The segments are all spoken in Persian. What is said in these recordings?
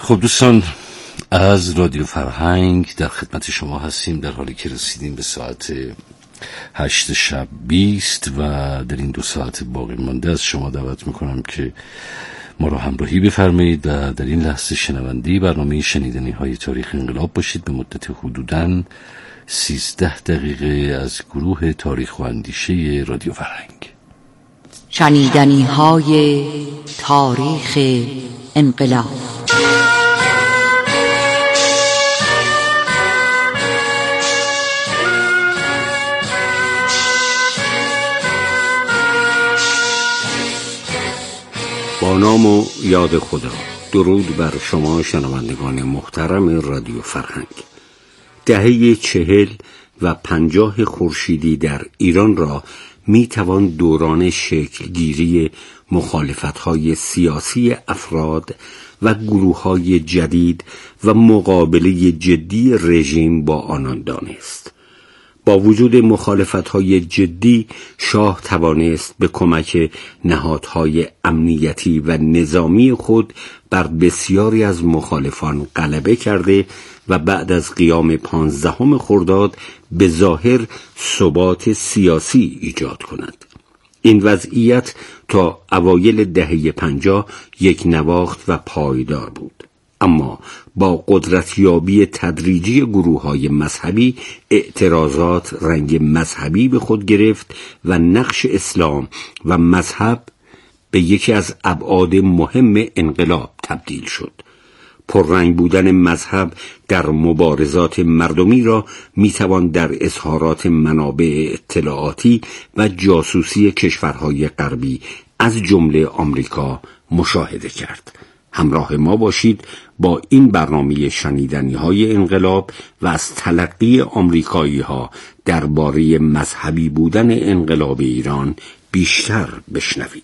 خب دوستان، از رادیو فرهنگ در خدمت شما هستیم، در حالی که رسیدیم به ساعت 8 شب 20 و در این 2 ساعت باقی مانده از شما دعوت میکنم که ما را همراهی بفرمایید و در این لحظه شنونده برنامه شنیدنی های تاریخ انقلاب باشید به مدت حدوداً 13 دقیقه از گروه تاریخ و اندیشه رادیو فرهنگ. شنیدنی های تاریخ انقلاب. با نام و یاد خدا. درود بر شما شنوندگان محترم رادیو فرهنگ. دهه 40 و 50 خورشیدی در ایران را می توان دوران شکلگیری مخالفت‌های سیاسی افراد و گروه‌های جدید و مقابله جدی رژیم با آنان دانست. با وجود مخالفت‌های جدی، شاه توانست به کمک نهادهای امنیتی و نظامی خود بر بسیاری از مخالفان غلبه کرده و بعد از قیام 15 خرداد به ظاهر ثبات سیاسی ایجاد کند. این وضعیت تا اوایل دهه 50 یک نواخت و پایدار بود. اما با قدرتیابی تدریجی گروه‌های مذهبی، اعتراضات رنگ مذهبی به خود گرفت و نقش اسلام و مذهب به یکی از ابعاد مهم انقلاب تبدیل شد. پررنگ بودن مذهب در مبارزات مردمی را میتوان در اظهارات منابع اطلاعاتی و جاسوسی کشورهای غربی از جمله آمریکا مشاهده کرد. همراه ما باشید با این برنامه شنیدنی های انقلاب و از تلقی آمریکایی ها درباره مذهبی بودن انقلاب ایران بیشتر بشنوید.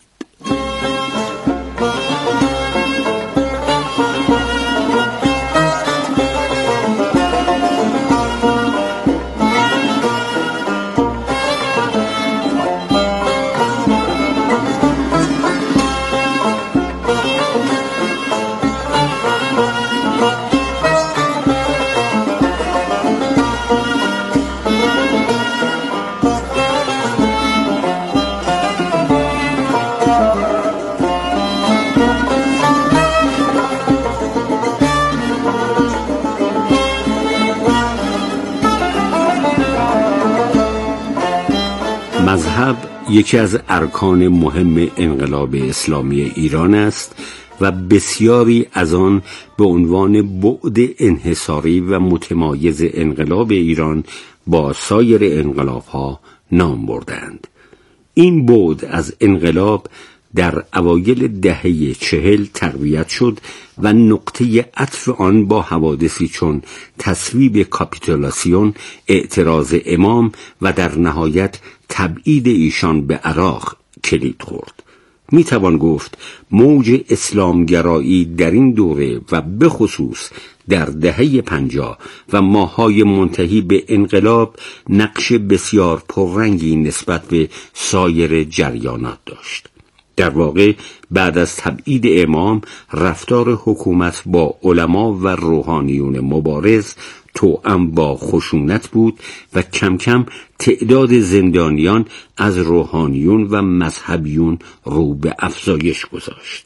مذهب یکی از ارکان مهم انقلاب اسلامی ایران است و بسیاری از آن به عنوان بعد انحصاری و متمایز انقلاب ایران با سایر انقلاب‌ها نام بردند. این بعد از انقلاب در اوایل دهه 40 تقویت شد و نقطه عطف آن با حوادثی چون تصویب کاپیتولاسیون، اعتراض امام و در نهایت تبعید ایشان به عراق کلید خورد. میتوان گفت موج اسلامگرایی در این دوره و به خصوص در دهه 50 و ماه‌های منتهی به انقلاب نقش بسیار پررنگی نسبت به سایر جریانات داشت. در واقع بعد از تبعید امام، رفتار حکومت با علما و روحانیون مبارز توأم با خشونت بود و کم کم تعداد زندانیان از روحانیون و مذهبیون رو به افزایش گذاشت.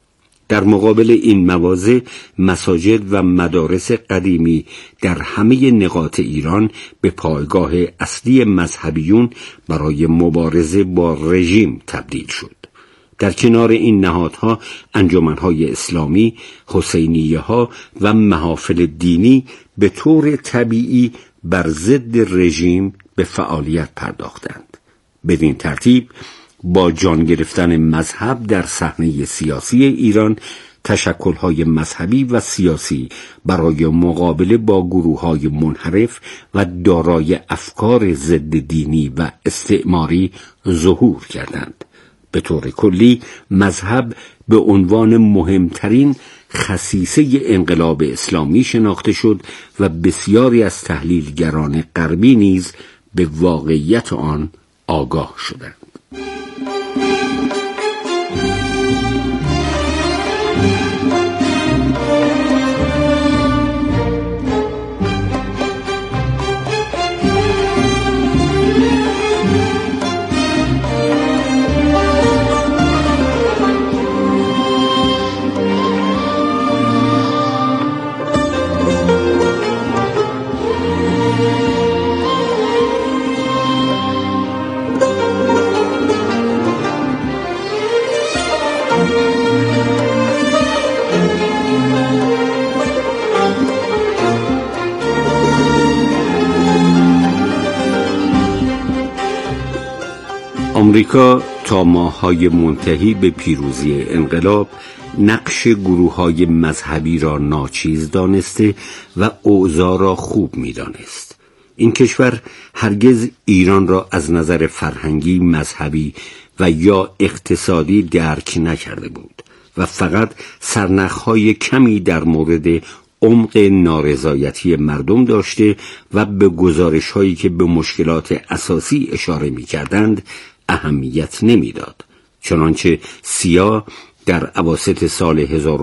در مقابل این مواضع، مساجد و مدارس قدیمی در همه نقاط ایران به پایگاه اصلی مذهبیون برای مبارزه با رژیم تبدیل شد. در کنار این نهادها، انجمنهای اسلامی، حسینیه‌ها و محافل دینی به طور طبیعی بر ضد رژیم به فعالیت پرداختند. بدین ترتیب با جان گرفتن مذهب در صحنه سیاسی ایران، تشکل‌های مذهبی و سیاسی برای مقابله با گروه‌های منحرف و دارای افکار ضد دینی و استعماری ظهور کردند. به طور کلی مذهب به عنوان مهمترین خصیصه انقلاب اسلامی شناخته شد و بسیاری از تحلیلگران غربی نیز به واقعیت آن آگاه شدند. آمریکا تا ماه‌های منتهی به پیروزی انقلاب نقش گروه‌های مذهبی را ناچیز دانسته و اوضاع را خوب می‌دانست. این کشور هرگز ایران را از نظر فرهنگی، مذهبی و یا اقتصادی درک نکرده بود و فقط سرنخ‌های کمی در مورد عمق نارضایتی مردم داشته و به گزارش‌هایی که به مشکلات اساسی اشاره می‌کردند اهمیت نمی‌داد. چنانچه سیا در اواسط سال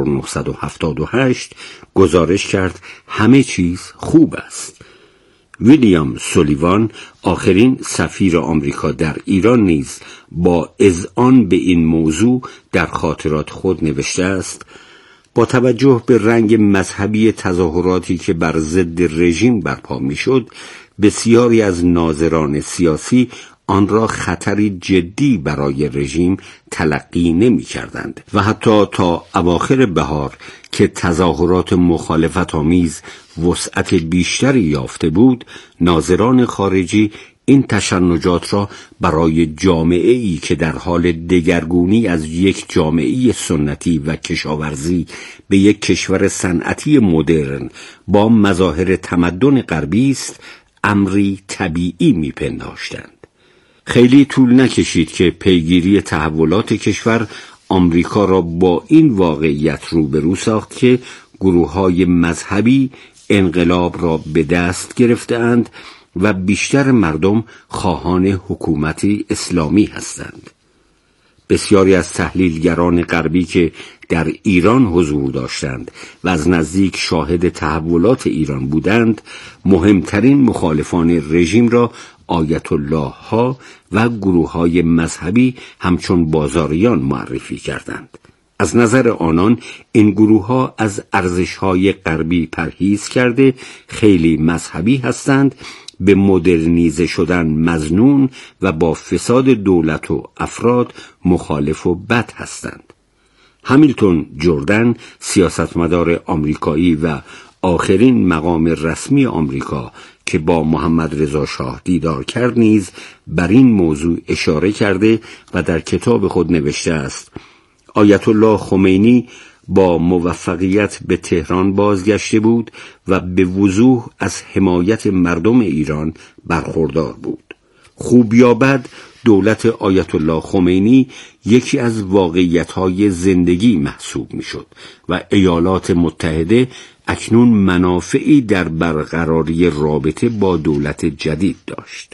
1978 گزارش کرد همه چیز خوب است. ویلیام سولیوان، آخرین سفیر آمریکا در ایران نیز با اذعان به این موضوع در خاطرات خود نوشته است: با توجه به رنگ مذهبی تظاهراتی که بر ضد رژیم برپا میشد، بسیاری از ناظران سیاسی آن را خطری جدی برای رژیم تلقی نمی کردند و حتی تا اواخر بهار که تظاهرات مخالفت آمیز وسعت بیشتری یافته بود، ناظران خارجی این تشنجات را برای جامعه‌ای که در حال دگرگونی از یک جامعه سنتی و کشاورزی به یک کشور صنعتی مدرن با مظاهر تمدن غربی است، امری طبیعی می‌پنداشتند. خیلی طول نکشید که پیگیری تحولات کشور آمریکا را با این واقعیت روبرو ساخت که گروه‌های مذهبی انقلاب را به دست گرفته‌اند و بیشتر مردم خواهان حکومتی اسلامی هستند. بسیاری از تحلیلگران غربی که در ایران حضور داشتند و از نزدیک شاهد تحولات ایران بودند، مهمترین مخالفان رژیم را آیت الله ها و گروه های مذهبی همچون بازاریان معرفی کردند. از نظر آنان این گروه ها از ارزش های غربی پرهیز کرده خیلی مذهبی هستند، به مدرنیزه شدن مظنون و با فساد دولت و افراد مخالف و بد هستند. همیلتون جردن، سیاستمدار آمریکایی و آخرین مقام رسمی آمریکا که با محمد رضا شاه دیدار کرد، نیز بر این موضوع اشاره کرده و در کتاب خود نوشته است: آیت الله خمینی با موفقیت به تهران بازگشته بود و به وضوح از حمایت مردم ایران برخوردار بود. خوب یا بد، دولت آیت الله خمینی یکی از واقعیت‌های زندگی محسوب می‌شد و ایالات متحده اکنون منافعی در برقراری رابطه با دولت جدید داشت.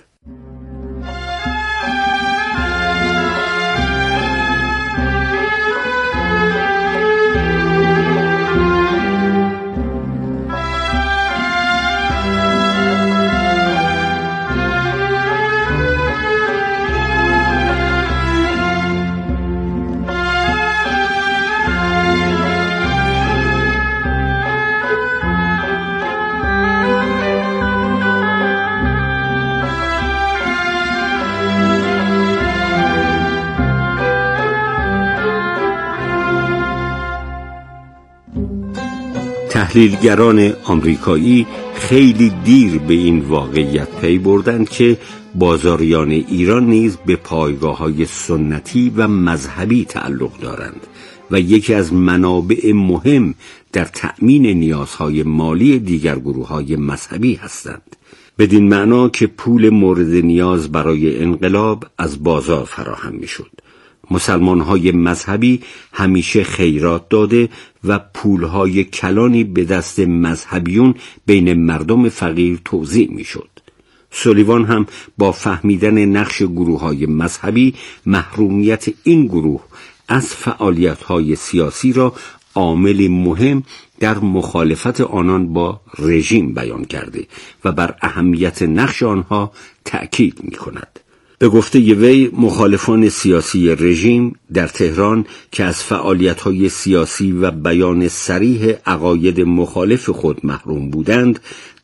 تحلیلگران آمریکایی خیلی دیر به این واقعیت پی بردند که بازاریان ایران نیز به پایگاه‌های سنتی و مذهبی تعلق دارند و یکی از منابع مهم در تأمین نیازهای مالی دیگر گروه‌های مذهبی هستند. بدین معنا که پول مورد نیاز برای انقلاب از بازار فراهم می‌شد. مسلمان‌های مذهبی همیشه خیرات داده و پول‌های کلانی به دست مذهبیون بین مردم فقیر توزیع می‌شد. سولیوان هم با فهمیدن نقش گروه‌های مذهبی محرومیت این گروه از فعالیت‌های سیاسی را عاملی مهم در مخالفت آنان با رژیم بیان کرده و بر اهمیت نقش آنها تأکید می‌کند. به گفته وی، مخالفان سیاسی رژیم در تهران که از فعالیت‌های سیاسی و بیان صریح عقاید مخالف خود محروم بودند،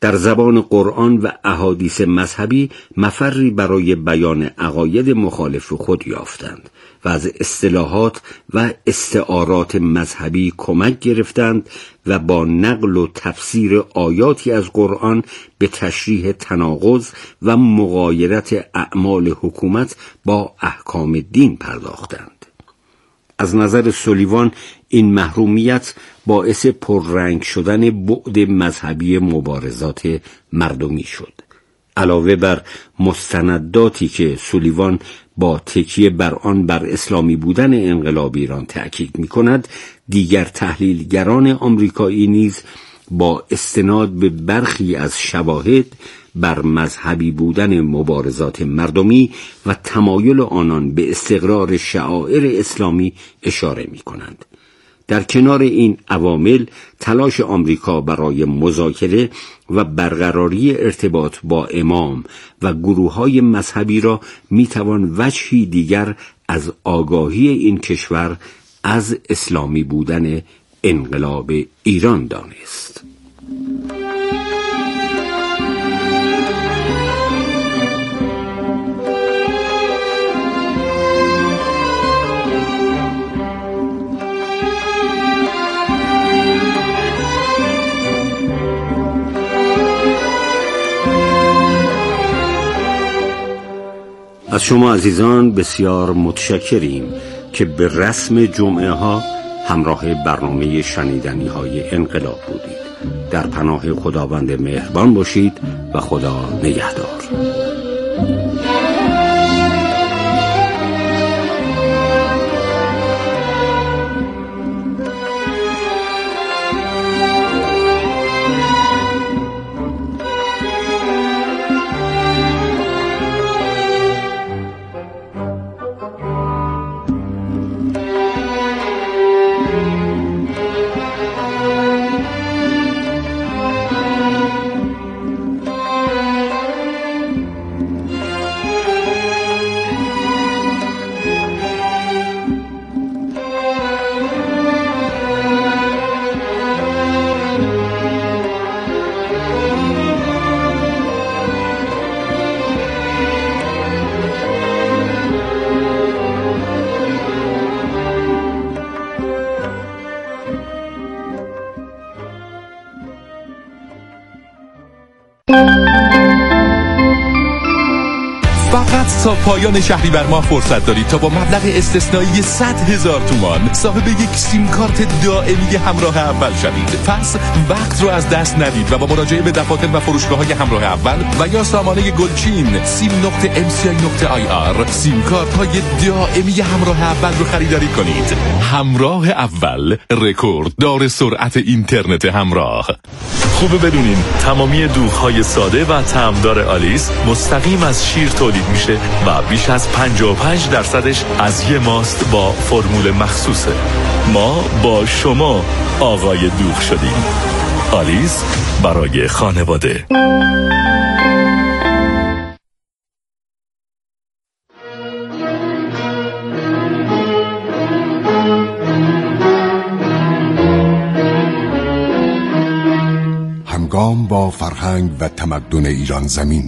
در زبان قرآن و احادیث مذهبی مفری برای بیان عقاید مخالف خود یافتند و از اصطلاحات و استعارات مذهبی کمک گرفتند و با نقل و تفسیر آیاتی از قرآن به تشریح تناقض و مغایرت اعمال حکومت با احکام دین پرداختند. از نظر سولیوان این محرومیت باعث پررنگ شدن بعد مذهبی مبارزات مردمی شد. علاوه بر مستنداتی که سولیوان با تکیه بر آن بر اسلامی بودن انقلاب ایران تأکید می‌کند، دیگر تحلیلگران آمریکایی نیز با استناد به برخی از شواهد بر مذهبی بودن مبارزات مردمی و تمایل آنان به استقرار شعائر اسلامی اشاره می‌کنند. در کنار این عوامل تلاش آمریکا برای مذاکره و برقراری ارتباط با امام و گروه‌های مذهبی را می‌توان وجهی دیگر از آگاهی این کشور از اسلامی بودن انقلاب ایران دانست. از شما عزیزان بسیار متشکریم که به رسم جمعه ها همراه برنامه شنیدنی های انقلاب بودید. در پناه خداوند مهربان باشید و خدا نگهدار. فقط تا پایان شهریور ماه فرصت دارید تا با مبلغ استثنایی 100,000 تومان صاحب یک سیم کارت دائمی همراه اول شوید. پس وقت رو از دست ندید و با مراجعه به دفاتر و فروشگاه‌های همراه اول و یا سامانه گلچین sim.mci.ir سیم کارت‌های دائمی همراه اول رو خریداری کنید. همراه اول، رکورد دار سرعت اینترنت همراه. خوبه بدونین تمامی دوغ‌های ساده و طعمدار آلیس مستقیم از شیر تولید میشه و بیش از 55% از یه ماست با فرمول مخصوصه. ما با شما آقای دوغ شدیم. آلیس برای خانواده. همگام با فرهنگ و تمدن ایران زمین.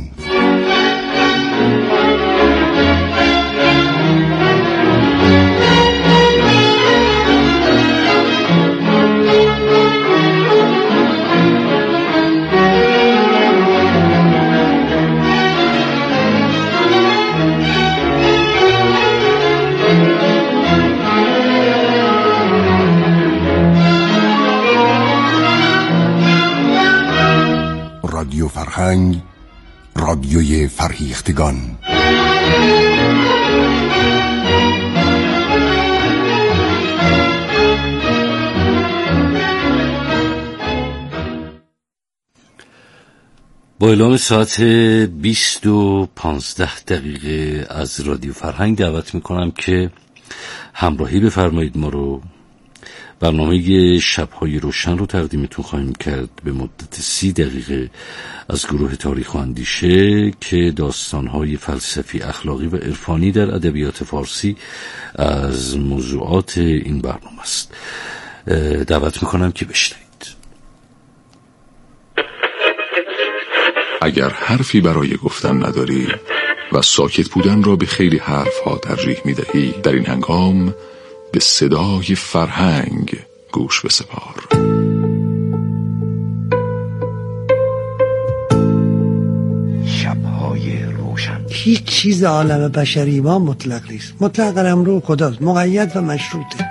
رادیو فرهنگ، رادیوی فرهیختگان. با اعلام ساعت 20:15 از رادیو فرهنگ دعوت میکنم که همراهی بفرمایید. ما رو برنامه شب‌های روشن رو تقدیمتون خواهیم کرد به مدت 30 دقیقه از گروه تاریخ و اندیشه که داستان‌های فلسفی، اخلاقی و عرفانی در ادبیات فارسی از موضوعات این برنامه است. دعوت میکنم که بشنوید. اگر حرفی برای گفتن نداری و ساکت بودن را به خیلی حرفها ترجیح می‌دهی، در این هنگام به صدای فرهنگ گوش بسپار. شب‌های روشن. هیچ چیز عالم بشری ما مطلق نیست. مطلق قلمرو خداست، مقید و مشروطه.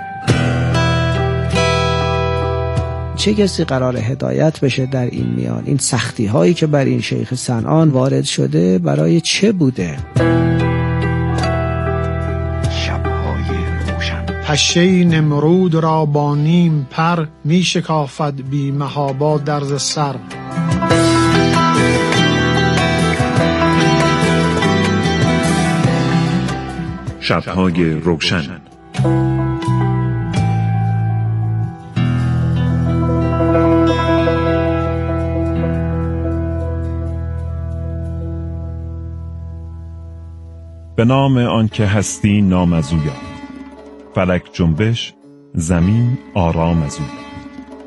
چه کسی قرار هدایت بشه در این میان؟ این سختی هایی که بر این شیخ صنعان وارد شده برای چه بوده؟ شب‌های روشن. پشه نمرود را با نیم پر، می شکافد بی محابا درز سر. شب‌های روشن. به نام آنکه هستی نام از او یاد، فلک جنبش، زمین آرام از او یاد.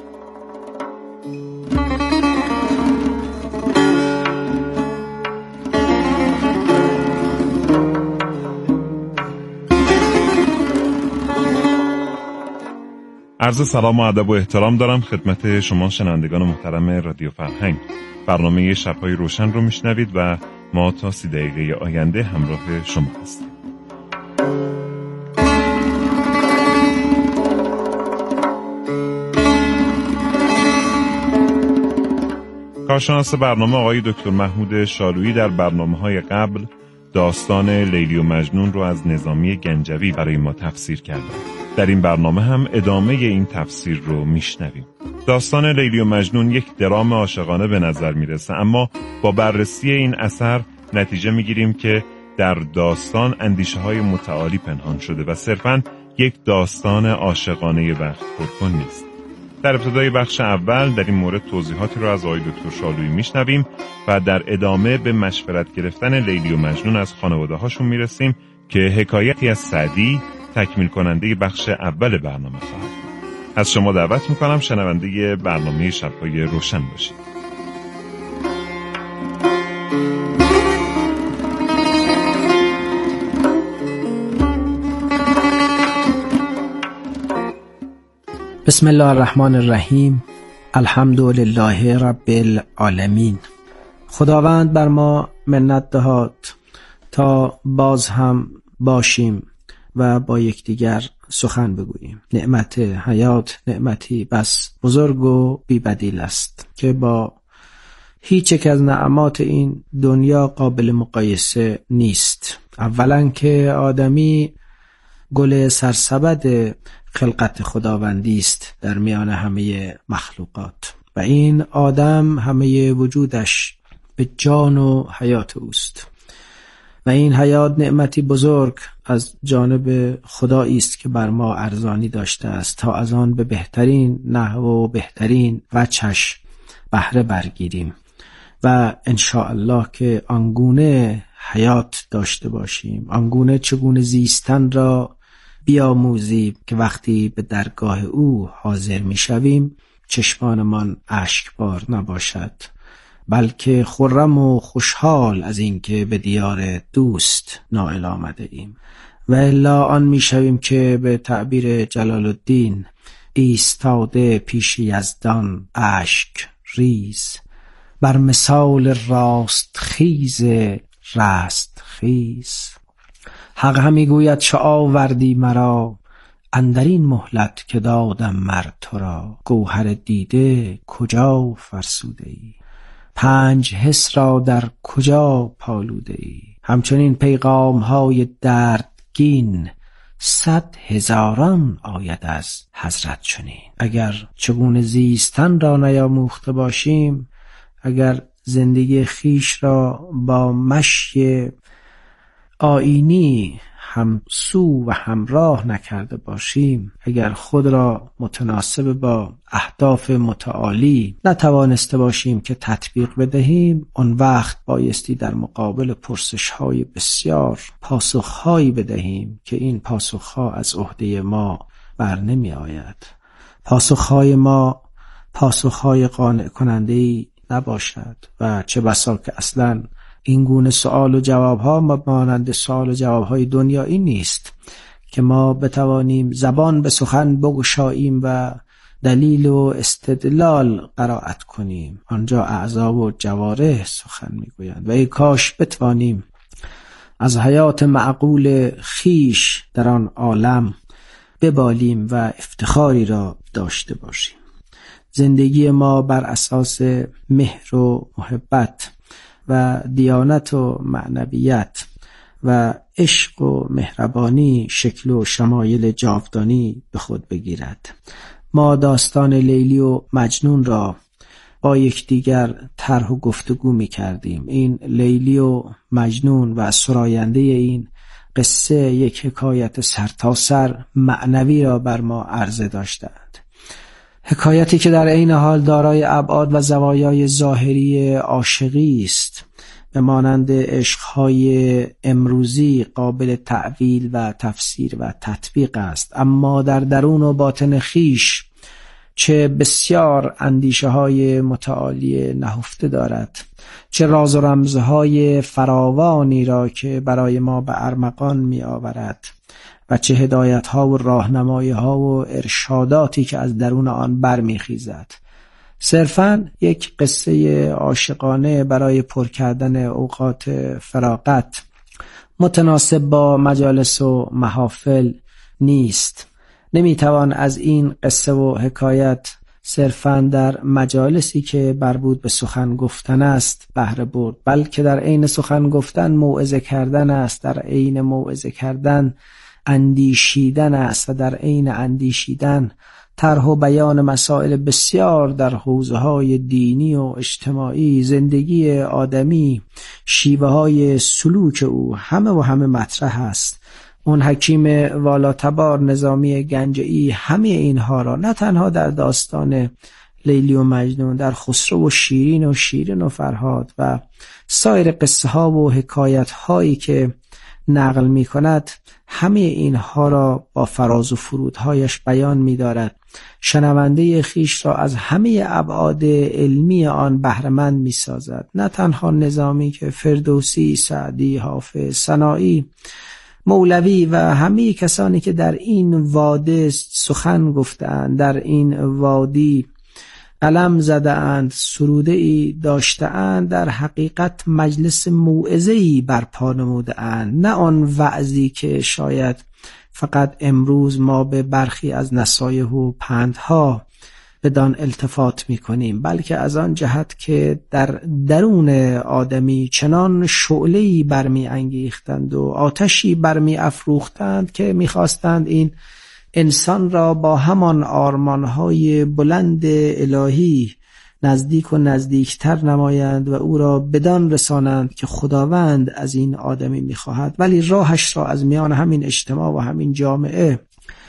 عرض سلام و ادب و احترام دارم خدمت شما شنوندگان محترم رادیو فرهنگ. برنامه شب‌های روشن رو میشنوید و ما تا 30 دقیقه آینده همراه شما هستیم. کارشناس برنامه آقای دکتر محمود شالویی در برنامه‌های قبل داستان لیلی و مجنون رو از نظامی گنجوی برای ما تفسیر کردند. در این برنامه هم ادامه این تفسیر رو میشنویم. داستان لیلی و مجنون یک درام عاشقانه به نظر میرسه، اما با بررسی این اثر نتیجه میگیریم که در داستان اندیشه های متعالی پنهان شده و صرفاً یک داستان عاشقانه وقت پرکن نیست. در ابتدای بخش اول در این مورد توضیحاتی را از آقای دکتر شالویی میشنویم و در ادامه به مشورت گرفتن لیلی و مجنون از خانواده هاشون میرسیم که حکایتی از سعدی تکمیل کننده بخش اول برنامه خواهد بود. از شما دعوت میکنم شنونده برنامه شب‌های روشن باشید. بسم الله الرحمن الرحیم. الحمد لله رب العالمین. خداوند بر ما منت دهاد تا باز هم باشیم و با یکدیگر سخن بگوییم. نعمت حیات نعمتی بس بزرگ و بی‌بدیل است که با هیچ یک از نعمات این دنیا قابل مقایسه نیست. اولا که آدمی گل سرسبد خلقت خداوندی است در میان همه مخلوقات و این آدم همه وجودش به جان و حیات اوست و این حیات نعمتی بزرگ از جانب خدایی است که بر ما ارزانی داشته است تا از آن به بهترین نحو و بهترین وجهش بهره برگیریم و انشاءالله که آنگونه حیات داشته باشیم، آنگونه چگونه زیستن را بیاموزیم که وقتی به درگاه او حاضر می شویم چشمانمان اشکبار نباشد، بلکه خرم و خوشحال از اینکه به دیار دوست نائل آمده ایم و الا آن می شویم که به تعبیر جلال الدین ایستاده پیش یزدان اشک ریز، بر مثال راست خیز رست خیز. حق همی گوید چه آوردی مرا، اندرین مهلت که دادم مر تو را. گوهر دیده کجا فرسوده ای، 5 حس را در کجا پالوده ای. همچنین پیغام های دردگین 100,000 آید از حضرت چنین. اگر چگونه زیستن را نیاموخته باشیم، اگر زندگی خیش را با مشی آیینی همسو و همراه نکرده باشیم، اگر خود را متناسب با اهداف متعالی نتوانسته باشیم که تطبیق بدهیم، آن وقت بایستی در مقابل پرسش‌های بسیار پاسخ‌هایی بدهیم که این پاسخ‌ها از عهده ما بر نمی آید. پاسخ‌های ما پاسخ‌های قانع کننده‌ای نباشد و چه بسا که اصلا این گونه سوال و جواب ها مانند سوال و جواب های دنیایی نیست که ما بتوانیم زبان به سخن بگشاییم و دلیل و استدلال قرائت کنیم. آنجا اعضا و جوارح سخن میگویند و ای کاش بتوانیم از حیات معقول خیش در آن عالم ببالیم و افتخاری را داشته باشیم. زندگی ما بر اساس مهر و محبت و دیانت و معنویت و عشق و مهربانی شکل و شمایل جاودانی به خود بگیرد. ما داستان لیلی و مجنون را با یکدیگر طرح و گفتگو می کردیم. این لیلی و مجنون و سراینده این قصه یک حکایت سرتاسر معنوی را بر ما عرضه داشتند. حکایتی که در عین حال دارای ابعاد و زوایای ظاهری عاشقی است، به مانند عشقهای امروزی قابل تعویل و تفسیر و تطبیق است، اما در درون و باطن خیش چه بسیار اندیشه های متعالی نهفته دارد، چه راز و رمزهای فراوانی را که برای ما به ارمغان می آورد و چه هدایت ها و راهنمایی ها و ارشاداتی که از درون آن برمی خیزد. صرفاً یک قصه عاشقانه برای پر کردن اوقات فراغت متناسب با مجالس و محافل نیست. نمیتوان از این قصه و حکایت صرفاً در مجالسی که مربوط به سخن گفتن است بهره برد، بلکه در عین سخن گفتن موعظه کردن است، در عین موعظه کردن اندیشیدن است و در عین اندیشیدن طرح و بیان مسائل بسیار در حوزه‌های دینی و اجتماعی، زندگی آدمی، شیوه‌های سلوک او، همه مطرح است. اون حکیم والاتبار نظامی گنجئی همه اینها را نه تنها در داستان لیلی و مجنون، در خسرو و شیرین و فرهاد و سایر قصه ها و حکایت هایی که نقل می کند، همه اینها را با فراز و فرودهایش بیان می دارد. شنونده خیش را از همه ابعاد علمی آن بهره‌مند می سازد. نه تنها نظامی که فردوسی، سعدی، حافظ، سنایی، مولوی و همه کسانی که در این وادی سخن گفتند، در این وادی قلم زدند، سروده‌ای داشتند، در حقیقت مجلس موعظه‌ای برپا نمودند، نه آن وعظی که شاید فقط امروز ما به برخی از نصایح و پندها بدان التفات می‌کنیم، بلکه از آن جهت که در درون آدمی چنان شعله‌ای برمی انگیختند و آتشی برمی افروختند که می‌خواستند این انسان را با همان آرمان‌های بلند الهی نزدیک و نزدیکتر نمایند و او را بدان رسانند که خداوند از این آدمی می‌خواهد، ولی راهش را از میان همین اجتماع و همین جامعه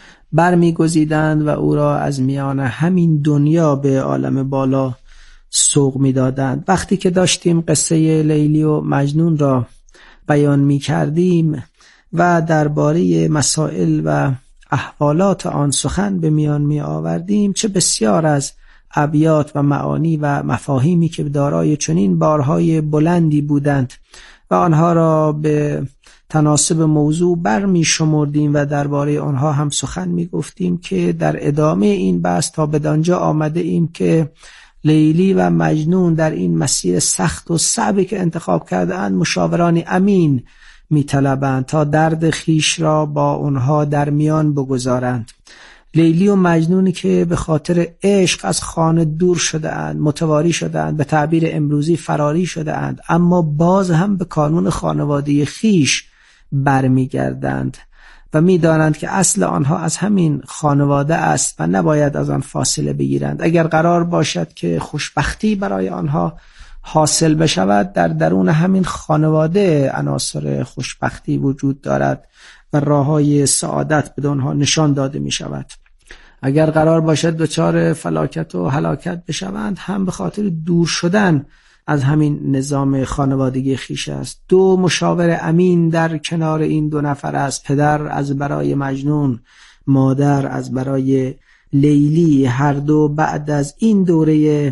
برمی‌گزیدند و او را از میان همین دنیا به عالم بالا سوق می‌دادند. وقتی که داشتیم قصه لیلی و مجنون را بیان می‌کردیم و درباره مسائل و احوالات آن سخن به میان می آوردیم، چه بسیار از ابیات و معانی و مفاهیمی که دارای چنین بارهای بلندی بودند و آنها را به تناسب موضوع برمی شمردیم و درباره آنها هم سخن می گفتیم که در ادامه این بحث تا بدانجا آمده ایم که لیلی و مجنون در این مسیر سخت و صعبی که انتخاب کرده اند مشاورانی امین می طلبند تا درد خیش را با اونها در میان بگذارند. لیلی و مجنونی که به خاطر عشق از خانه دور شده اند، متواری شده اند، به تعبیر امروزی فراری شده اند، اما باز هم به کانون خانواده خیش برمی گردند و می دانند که اصل آنها از همین خانواده است و نباید از آن فاصله بگیرند. اگر قرار باشد که خوشبختی برای آنها حاصل بشود، در درون همین خانواده عناصر خوشبختی وجود دارد و راههای سعادت به آنها نشان داده می شود. اگر قرار باشد دچار فلاکت و هلاکت بشوند، هم به خاطر دور شدن از همین نظام خانوادگی خیش است. دو مشاور امین در کنار این دو نفر است، پدر از برای مجنون، مادر از برای لیلی، هر دو بعد از این دوره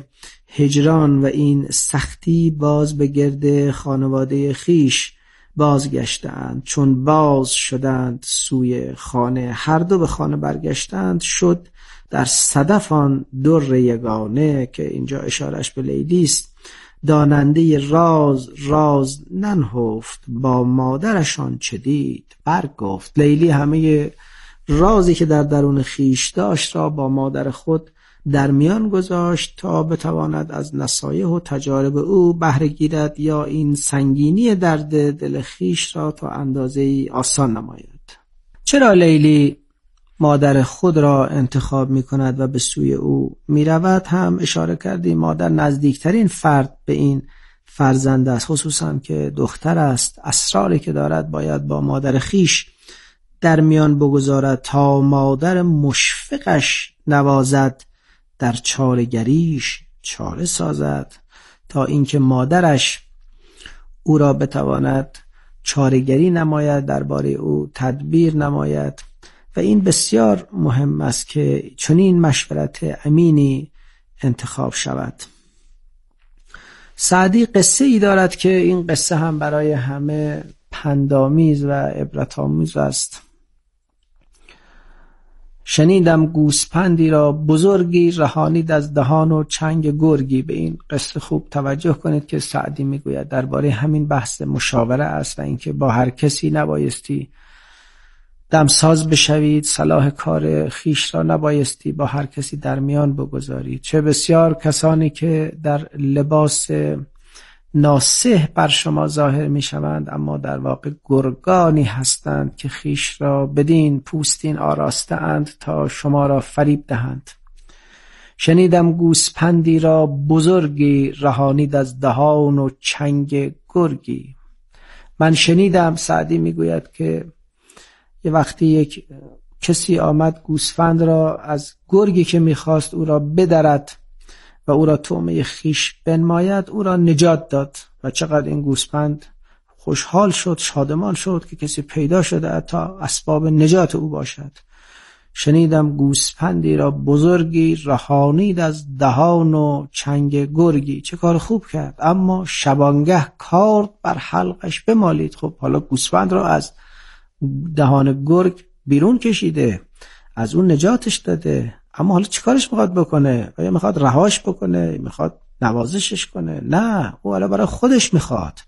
هجران و این سختی باز به گرد خانواده خیش بازگشتند. چون باز شدند سوی خانه، هر دو به خانه برگشتند. شد در صدف آن در یگانه، که اینجا اشارش به لیلی است، داننده راز ننهفت، با مادرشان چه دید برگفت. لیلی همه رازی که در درون خیش داشت را با مادر خود در میان گذاشت تا بتواند از نصایح و تجارب او بهره گیرد یا این سنگینی درد دل خیش را تا اندازه‌ای آسان نماید. چرا لیلی مادر خود را انتخاب می کند و به سوی او می رود هم اشاره کردیم. مادر نزدیکترین فرد به این فرزند است، خصوصا که دختر است. اسراری که دارد باید با مادر خیش در میان بگذارد تا مادر مشفقش نوازد، در چاره‌گریش چاره سازد، تا اینکه مادرش او را بتواند چاره‌گری نماید، درباره او تدبیر نماید. و این بسیار مهم است که چنین مشورت امینی انتخاب شود. سعدی قصه ای دارد که این قصه هم برای همه پندآمیز و عبرت‌آموز است. شنیدم گوسپندی را بزرگی رهانید از دهان و چنگ گرگی. به این قصه خوب توجه کنید که سعدی میگوید درباره همین بحث مشاوره است و اینکه با هر کسی نبایستی دمساز بشوید، صلاح کار خیش را نبایستی با هر کسی در میان بگذارید. چه بسیار کسانی که در لباس ناصح بر شما ظاهر می شوند اما در واقع گرگانی هستند که خیش را بدین پوستین آراسته اند تا شما را فریب دهند. شنیدم گوسپندی را بزرگی رهانید از دهان و چنگ گرگی. من شنیدم، سعدی میگوید که یه وقتی یک کسی آمد گوسفند را از گرگی که میخواست او را بدرد و او را طعمه خیش بنماید، او را نجات داد و چقدر این گوسفند خوشحال شد، شادمان شد که کسی پیدا شده تا اسباب نجات او باشد. شنیدم گوسپندی را بزرگی رهانید از دهان و چنگ گرگی. چه کار خوب کرد، اما شبانگه کارد بر حلقش بمالید. خب حالا گوسفند را از دهان گرگ بیرون کشیده، از اون نجاتش داده، اما حالا چیکارش میخواد بکنه؟ آیا میخواد رهاش بکنه؟ میخواد نوازشش کنه؟ نه، او حالا برای خودش میخواد.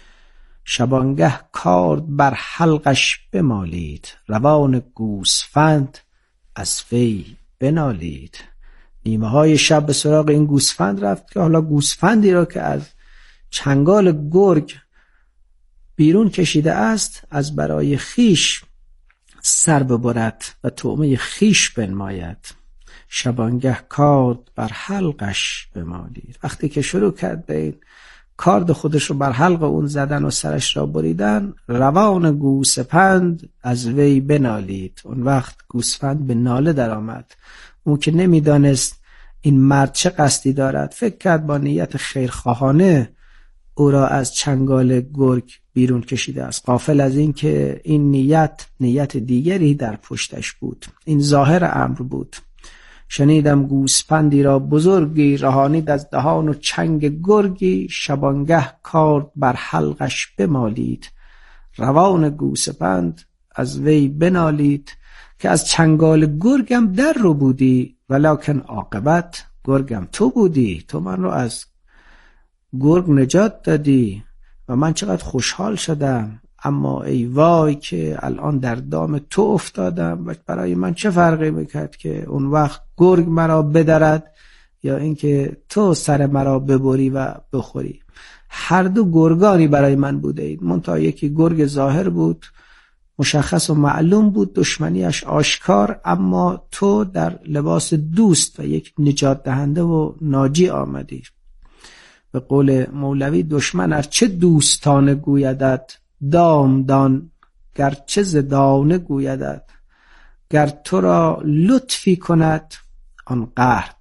شبانگه کارد بر حلقش بمالید، روان گوسفند از وی بنالید. نیمه های شب به سراغ این گوسفند رفت که حالا گوسفندی را که از چنگال گرگ بیرون کشیده است از برای خیش سر ببرد و طعمه خیش بنماید. شبانگه کارد بر حلقش بمالید. وقتی که شروع کرد به این کارد خودش رو بر حلق اون زدن و سرش را بریدن، روان گوسپند از وی بنالید. اون وقت گوسفند به ناله در آمد. اون که نمیدانست این مرد چه قصدی دارد، فکر کرد با نیت خیرخواهانه او را از چنگال گرگ بیرون کشیده است، غافل از این که این نیت دیگری در پشتش بود. این ظاهر امر بود. شنیدم گوسپندی را بزرگی رهانید از دهان و چنگ گرگی. شبانگه کارد بر حلقش بمالید، روان گوسپند از وی بنالید. که از چنگال گرگم در رو بودی، ولکن عاقبت گرگم تو بودی. تو من رو از گرگ نجات دادی و من چقدر خوشحال شدم، اما ای وای که الان در دام تو افتادم و برای من چه فرقی میکرد که اون وقت گرگ مرا بدرد یا اینکه تو سر مرا ببری و بخوری. هر دو گرگانی برای من بوده اید، منتها یکی گرگ ظاهر بود، مشخص و معلوم بود، دشمنیش آشکار، اما تو در لباس دوست و یک نجات دهنده و ناجی آمدی. به قول مولوی دشمن ار چه دوستانه گویدت، دام دان گرچه زدانه گویدت. گر تو را لطفی کند آن قهر